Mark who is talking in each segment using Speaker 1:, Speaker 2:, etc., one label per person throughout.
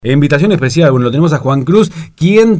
Speaker 1: Invitación especial, bueno, lo tenemos a Juan Cruz, quien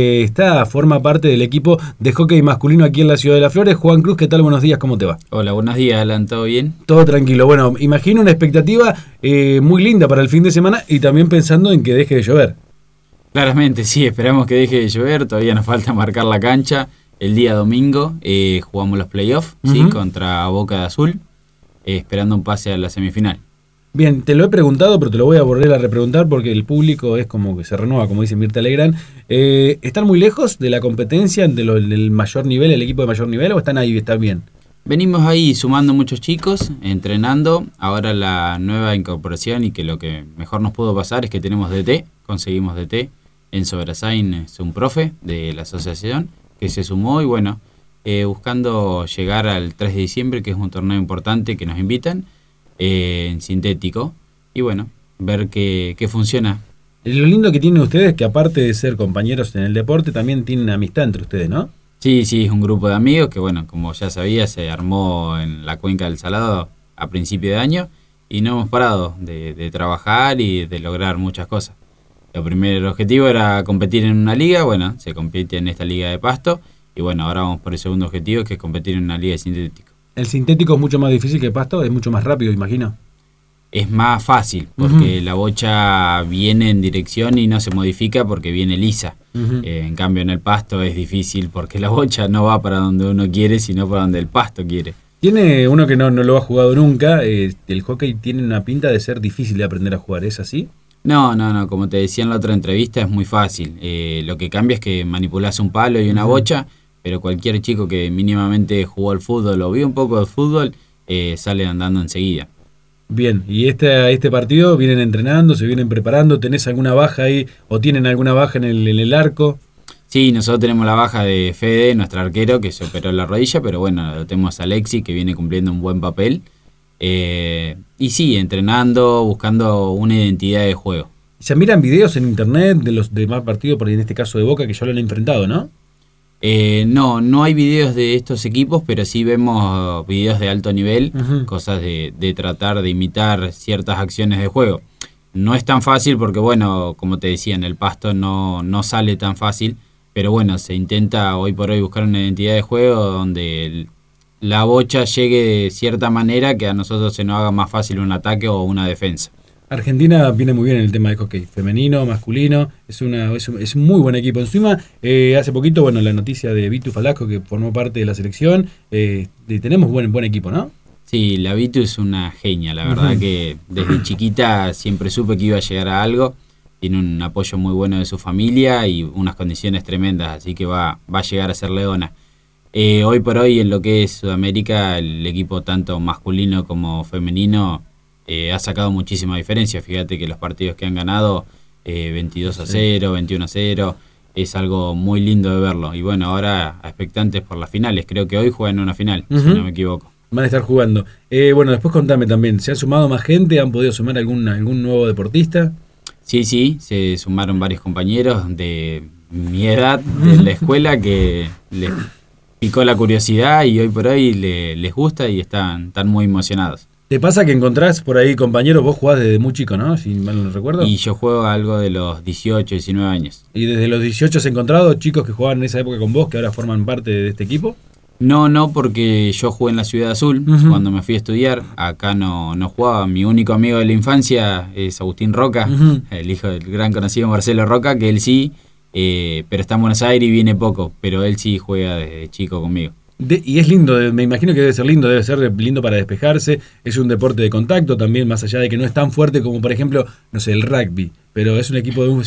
Speaker 1: forma parte del equipo de hockey masculino aquí en la Ciudad de Las Flores. Juan Cruz, ¿qué tal? Buenos días, ¿cómo te va?
Speaker 2: Hola, buenos días, Alan, ¿todo bien?
Speaker 1: Todo tranquilo, bueno, imagino una expectativa muy linda para el fin de semana y también pensando en que deje de llover.
Speaker 2: Claramente, sí, esperamos que deje de llover, todavía nos falta marcar la cancha. El día domingo jugamos los playoffs, ¿sí? Contra Boca de Azul, esperando un pase a la semifinal.
Speaker 1: Bien, te lo he preguntado, pero te lo voy a volver a repreguntar porque el público es como que se renueva, como dice Mirta Legrand. ¿Están muy lejos de la competencia, del mayor nivel, el equipo de mayor nivel, o están ahí, están bien?
Speaker 2: Venimos ahí sumando muchos chicos, entrenando. Ahora la nueva incorporación y que lo que mejor nos pudo pasar es que tenemos DT, conseguimos DT. Enzo Brazain es un profe de la asociación que se sumó y bueno, buscando llegar al 3 de diciembre, que es un torneo importante que nos invitan. En sintético y bueno, ver qué funciona.
Speaker 1: Lo lindo que tienen ustedes es que aparte de ser compañeros en el deporte también tienen amistad entre ustedes, ¿no?
Speaker 2: Sí, es un grupo de amigos que bueno, como ya sabía, se armó en la Cuenca del Salado a principio de año y no hemos parado de trabajar y de lograr muchas cosas. El primer objetivo era competir en una liga, bueno, se compite en esta liga de pasto y bueno, ahora vamos por el segundo objetivo, que es competir en una liga de sintético.
Speaker 1: ¿El sintético es mucho más difícil que el pasto? ¿Es mucho más rápido, imagino?
Speaker 2: Es más fácil, porque la bocha viene en dirección y no se modifica porque viene lisa. En cambio, en el pasto es difícil porque la bocha no va para donde uno quiere, sino para donde el pasto quiere.
Speaker 1: Tiene uno que no lo ha jugado nunca, el hockey tiene una pinta de ser difícil de aprender a jugar, ¿es así?
Speaker 2: No, como te decía en la otra entrevista, es muy fácil. Lo que cambia es que manipulás un palo y una bocha, pero cualquier chico que mínimamente jugó al fútbol o vio un poco de fútbol, sale andando enseguida.
Speaker 1: Bien, y este partido vienen entrenando, se vienen preparando, ¿tenés alguna baja ahí o tienen alguna baja en el arco?
Speaker 2: Sí, nosotros tenemos la baja de Fede, nuestro arquero, que se operó la rodilla, pero bueno, lo tenemos a Alexi, que viene cumpliendo un buen papel. Y sí, entrenando, buscando una identidad de juego.
Speaker 1: ¿Se miran videos en internet de los demás partidos, por en este caso de Boca, que ya lo han enfrentado, no?
Speaker 2: No hay videos de estos equipos, pero sí vemos videos de alto nivel, cosas de tratar de imitar ciertas acciones de juego. No es tan fácil porque, bueno, como te decía, en el pasto no sale tan fácil, pero bueno, se intenta hoy por hoy buscar una identidad de juego donde la bocha llegue de cierta manera que a nosotros se nos haga más fácil un ataque o una defensa.
Speaker 1: Argentina viene muy bien en el tema de hockey, femenino, masculino, es un muy buen equipo. Encima, hace poquito, bueno, la noticia de Vitu Falasco, que formó parte de la selección, tenemos buen equipo, ¿no?
Speaker 2: Sí, la Vitu es una genia, la verdad que desde chiquita siempre supe que iba a llegar a algo, tiene un apoyo muy bueno de su familia y unas condiciones tremendas, así que va a llegar a ser leona. Hoy por hoy en lo que es Sudamérica, el equipo tanto masculino como femenino ha sacado muchísima diferencia. Fíjate que los partidos que han ganado 22-0, 21-0, es algo muy lindo de verlo. Y bueno, ahora expectantes por las finales. Creo que hoy juegan una final, si no me equivoco.
Speaker 1: Van a estar jugando. Bueno, después contame también, ¿se ha sumado más gente? ¿Han podido sumar algún nuevo deportista?
Speaker 2: Sí, se sumaron varios compañeros de mi edad de la escuela que les picó la curiosidad y hoy por hoy les gusta y están muy emocionados.
Speaker 1: ¿Te pasa que encontrás por ahí compañeros? Vos jugás desde muy chico, ¿no? Si mal no recuerdo.
Speaker 2: Y yo juego algo de los 18, 19 años.
Speaker 1: ¿Y desde los 18 has encontrado chicos que jugaban en esa época con vos, que ahora forman parte de este equipo?
Speaker 2: No, porque yo jugué en la Ciudad Azul cuando me fui a estudiar. Acá no jugaba. Mi único amigo de la infancia es Agustín Roca, el hijo del gran conocido Marcelo Roca, que él sí, pero está en Buenos Aires y viene poco, pero él sí juega desde chico conmigo.
Speaker 1: Y es lindo, me imagino que debe ser lindo para despejarse, es un deporte de contacto también, más allá de que no es tan fuerte como por ejemplo, no sé, el rugby, pero es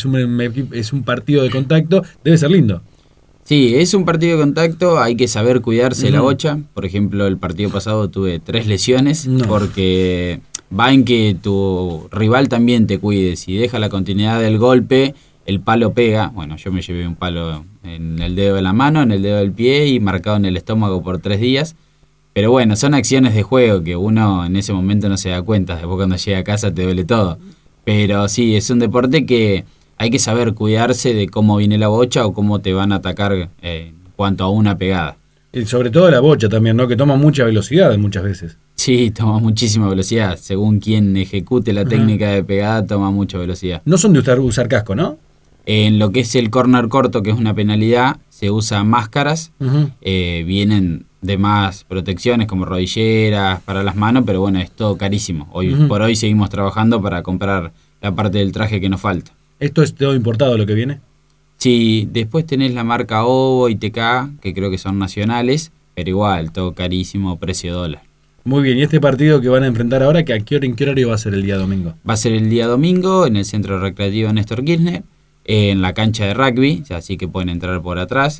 Speaker 1: un partido de contacto, debe ser lindo.
Speaker 2: Sí, es un partido de contacto, hay que saber cuidarse de la bocha. Por ejemplo, el partido pasado tuve 3 lesiones, porque va en que tu rival también te cuide, si deja la continuidad del golpe, el palo pega. Bueno, yo me llevé un palo en el dedo de la mano, en el dedo del pie y marcado en el estómago por 3 días. Pero bueno, son acciones de juego que uno en ese momento no se da cuenta. Después cuando llega a casa te duele todo. Pero sí, es un deporte que hay que saber cuidarse de cómo viene la bocha o cómo te van a atacar en cuanto a una pegada.
Speaker 1: Y sobre todo la bocha también, ¿no? Que toma mucha velocidad muchas veces.
Speaker 2: Sí, toma muchísima velocidad. Según quien ejecute la técnica de pegada, toma mucha velocidad.
Speaker 1: No son de usar casco, ¿no?
Speaker 2: En lo que es el corner corto, que es una penalidad, se usan máscaras. Vienen de más protecciones como rodilleras para las manos, pero bueno, es todo carísimo. Hoy por hoy seguimos trabajando para comprar la parte del traje que nos falta.
Speaker 1: ¿Esto es todo importado lo que viene?
Speaker 2: Sí, después tenés la marca OVO y TK, que creo que son nacionales, pero igual, todo carísimo, precio dólar.
Speaker 1: Muy bien, ¿y este partido que van a enfrentar ahora, en qué horario va a ser el día domingo?
Speaker 2: Va a ser el día domingo en el Centro Recreativo Néstor Kirchner, en la cancha de rugby, así que pueden entrar por atrás,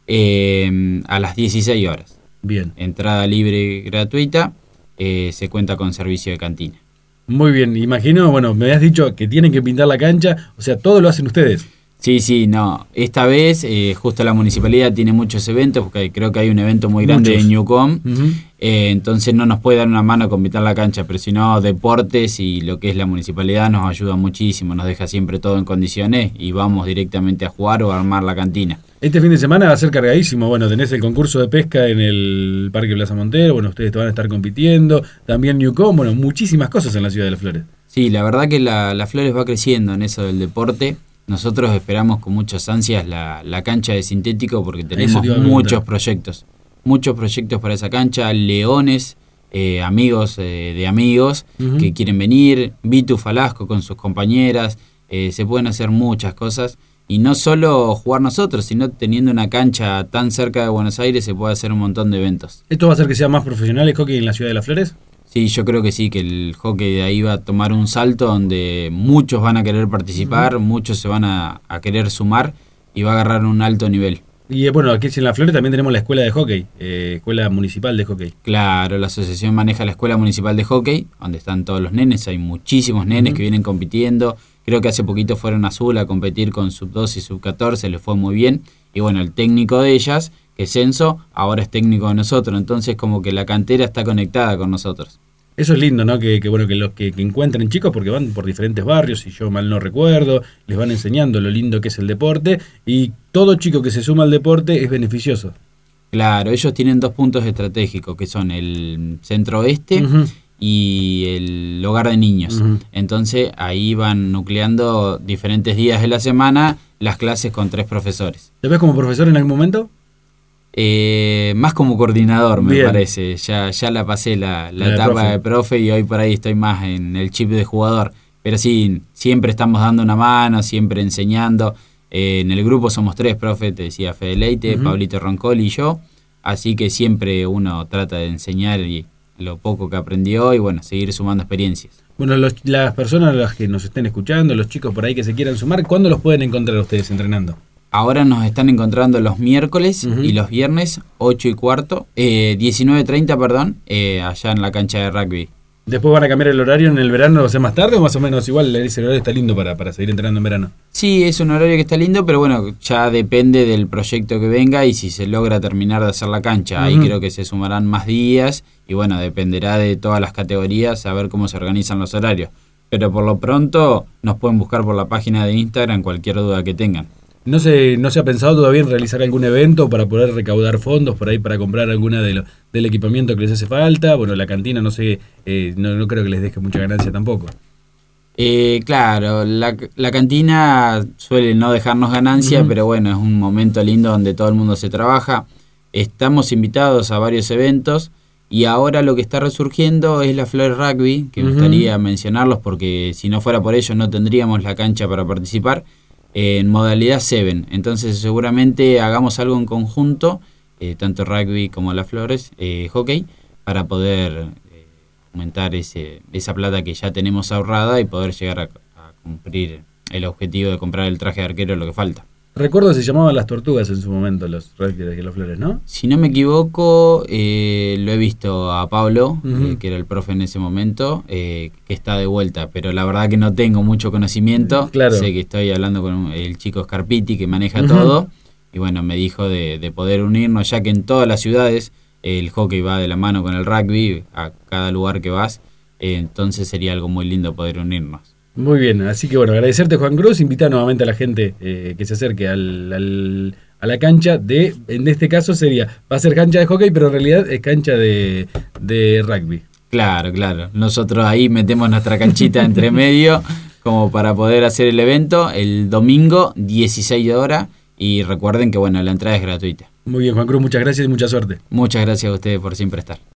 Speaker 2: a las 16 horas.
Speaker 1: Bien.
Speaker 2: Entrada libre y gratuita, se cuenta con servicio de cantina.
Speaker 1: Muy bien, imagino, bueno, me habías dicho que tienen que pintar la cancha, o sea, todo lo hacen ustedes.
Speaker 2: Sí, no. Esta vez, justo la municipalidad tiene muchos eventos, porque creo que hay un evento muy grande en Newcom, entonces no nos puede dar una mano con pintar la cancha, pero si no, deportes y lo que es la municipalidad nos ayuda muchísimo, nos deja siempre todo en condiciones y vamos directamente a jugar o a armar la cantina.
Speaker 1: Este fin de semana va a ser cargadísimo, bueno, tenés el concurso de pesca en el Parque Plaza Montero, bueno, ustedes te van a estar compitiendo, también Newcom, bueno, muchísimas cosas en la ciudad de Las Flores.
Speaker 2: Sí, la verdad que la Flores va creciendo en eso del deporte. Nosotros esperamos con muchas ansias la cancha de sintético porque tenemos muchos proyectos para esa cancha, leones, amigos de amigos que quieren venir, Vitu Falasco con sus compañeras, se pueden hacer muchas cosas y no solo jugar nosotros, sino teniendo una cancha tan cerca de Buenos Aires se puede hacer un montón de eventos.
Speaker 1: ¿Esto va a hacer que sea más profesional el hockey en la ciudad de Las Flores?
Speaker 2: Sí, yo creo que sí, que el hockey de ahí va a tomar un salto donde muchos van a querer participar, muchos se van a querer sumar y va a agarrar un alto nivel.
Speaker 1: Y bueno, aquí en Las Flores también tenemos la escuela de hockey, escuela municipal de hockey.
Speaker 2: Claro, la asociación maneja la escuela municipal de hockey, donde están todos los nenes, hay muchísimos nenes que vienen compitiendo. Creo que hace poquito fueron a Azul a competir con sub-12 y sub-14, les fue muy bien. Y bueno, el técnico de ellas, que es Enzo, ahora es técnico de nosotros, entonces como que la cantera está conectada con nosotros.
Speaker 1: Eso es lindo, ¿no? Que bueno, que los que encuentren chicos, porque van por diferentes barrios, si yo mal no recuerdo, les van enseñando lo lindo que es el deporte, y todo chico que se suma al deporte es beneficioso.
Speaker 2: Claro, ellos tienen 2 puntos estratégicos, que son el centro oeste y el hogar de niños. Entonces ahí van nucleando diferentes días de la semana las clases con 3 profesores.
Speaker 1: ¿Te ves como profesor en algún momento?
Speaker 2: Más como coordinador, me
Speaker 1: Bien.
Speaker 2: parece. Ya la pasé la etapa de profe y hoy por ahí estoy más en el chip de jugador. Pero sí, siempre estamos dando una mano, siempre enseñando. En el grupo somos 3 profes, te decía Fede Leite, Pablito Roncoli y yo. Así que siempre uno trata de enseñar lo poco que aprendió y bueno, seguir sumando experiencias.
Speaker 1: Bueno, las personas las que nos estén escuchando, los chicos por ahí que se quieran sumar, ¿cuándo los pueden encontrar ustedes entrenando?
Speaker 2: Ahora nos están encontrando los miércoles y los viernes, 8:15, 19:30, perdón, allá en la cancha de rugby.
Speaker 1: ¿Después van a cambiar el horario en el verano, o sea, más tarde o más o menos igual ese horario está lindo para seguir entrenando en verano?
Speaker 2: Sí, es un horario que está lindo, pero bueno, ya depende del proyecto que venga y si se logra terminar de hacer la cancha. Ahí creo que se sumarán más días y bueno, dependerá de todas las categorías a ver cómo se organizan los horarios. Pero por lo pronto nos pueden buscar por la página de Instagram cualquier duda que tengan.
Speaker 1: ¿No se ha pensado todavía en realizar algún evento para poder recaudar fondos por ahí para comprar alguna del equipamiento que les hace falta? Bueno, la cantina no sé, no creo que les deje mucha ganancia tampoco.
Speaker 2: Claro, la cantina suele no dejarnos ganancia, pero bueno, es un momento lindo donde todo el mundo se trabaja. Estamos invitados a varios eventos y ahora lo que está resurgiendo es la Flores Rugby, que me gustaría mencionarlos porque si no fuera por ellos no tendríamos la cancha para participar. En modalidad 7, entonces seguramente hagamos algo en conjunto, tanto rugby como las Flores, hockey, para poder aumentar esa plata que ya tenemos ahorrada y poder llegar a cumplir el objetivo de comprar el traje de arquero, lo que falta.
Speaker 1: Recuerdo que se llamaban las Tortugas en su momento, los rugby de las Flores, ¿no?
Speaker 2: Si no me equivoco, lo he visto a Pablo, que era el profe en ese momento, que está de vuelta, pero la verdad que no tengo mucho conocimiento.
Speaker 1: Claro.
Speaker 2: Sé que estoy hablando con el chico Scarpiti que maneja todo, y bueno, me dijo de poder unirnos, ya que en todas las ciudades el hockey va de la mano con el rugby, a cada lugar que vas, entonces sería algo muy lindo poder unirnos.
Speaker 1: Muy bien, así que bueno, agradecerte Juan Cruz, invitar nuevamente a la gente que se acerque a la cancha en este caso va a ser cancha de hockey, pero en realidad es cancha de rugby.
Speaker 2: Claro, claro. Nosotros ahí metemos nuestra canchita entre medio como para poder hacer el evento el domingo, 16 horas. Y recuerden que, bueno, la entrada es gratuita.
Speaker 1: Muy bien, Juan Cruz, muchas gracias y mucha suerte.
Speaker 2: Muchas gracias a ustedes por siempre estar.